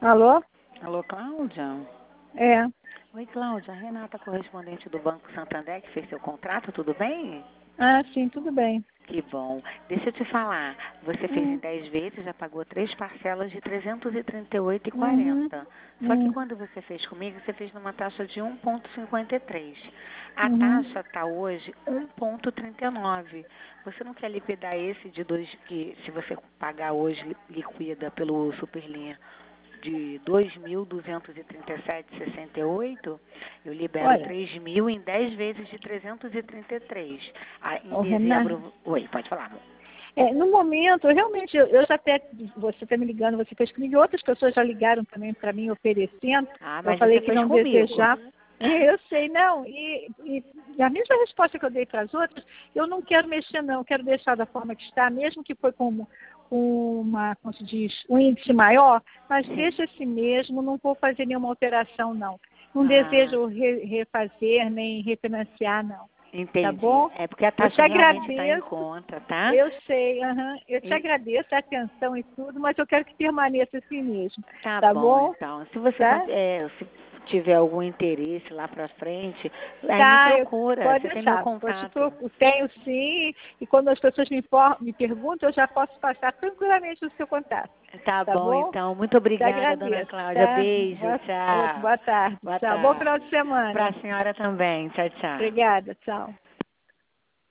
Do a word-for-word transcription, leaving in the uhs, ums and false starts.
Alô? Alô, Cláudia? É. Oi, Cláudia. Renata, correspondente do Banco Santander, que fez seu contrato, tudo bem? Ah, sim, tudo bem. Que bom. Deixa eu te falar, você fez em Hum, dez vezes, já pagou três parcelas de trezentos e trinta e oito e uhum, quarenta. Só que hum, quando você fez comigo, você fez numa taxa de um vírgula cinquenta e três. A uhum. taxa está hoje um vírgula trinta e nove. Você não quer liquidar esse de dois, que se você pagar hoje, liquida pelo Superlinha de dois mil duzentos e trinta e sete vírgula sessenta e oito, eu libero Olha, três mil em dez vezes de trezentos e trinta e três. Ah, em ô, Renata, dezembro... Oi, pode falar, amor. é, no momento, realmente, eu, eu já até, você está me ligando, você fez comigo, e outras pessoas já ligaram também para mim oferecendo, Ah, eu mas falei você que fez não comigo. desejava. É, eu sei, não, e, e a mesma resposta que eu dei para as outras, eu não quero mexer não, eu quero deixar da forma que está, mesmo que foi com com uma, como se diz, um índice maior, mas Sim. deixa assim mesmo, não vou fazer nenhuma alteração não. Não Ah, desejo re, refazer nem refinanciar não. Tá entendi. bom? É porque a Eu te taxa realmente está em agradeço. conta, tá? Eu sei, aham. Eu te E- agradeço a atenção e tudo, mas eu quero que permaneça assim mesmo. tá Tá bom, bom? então. Se você con- Tá? é, se tiver algum interesse lá pra frente, aí me Tá, eu, procura. pode Você tem meu deixar. Eu te contato. procu- tenho sim, e quando as pessoas me, for- me perguntam, eu já posso passar tranquilamente o seu contato. Tá Tá bom, bom? então. Muito Te obrigada, dona agradeço, Cláudia. tá? Beijo, Boa, tchau. boa tarde. Boa Tchau. Bom final tarde. de Para semana. a senhora também. Tchau, tchau. Obrigada. Tchau.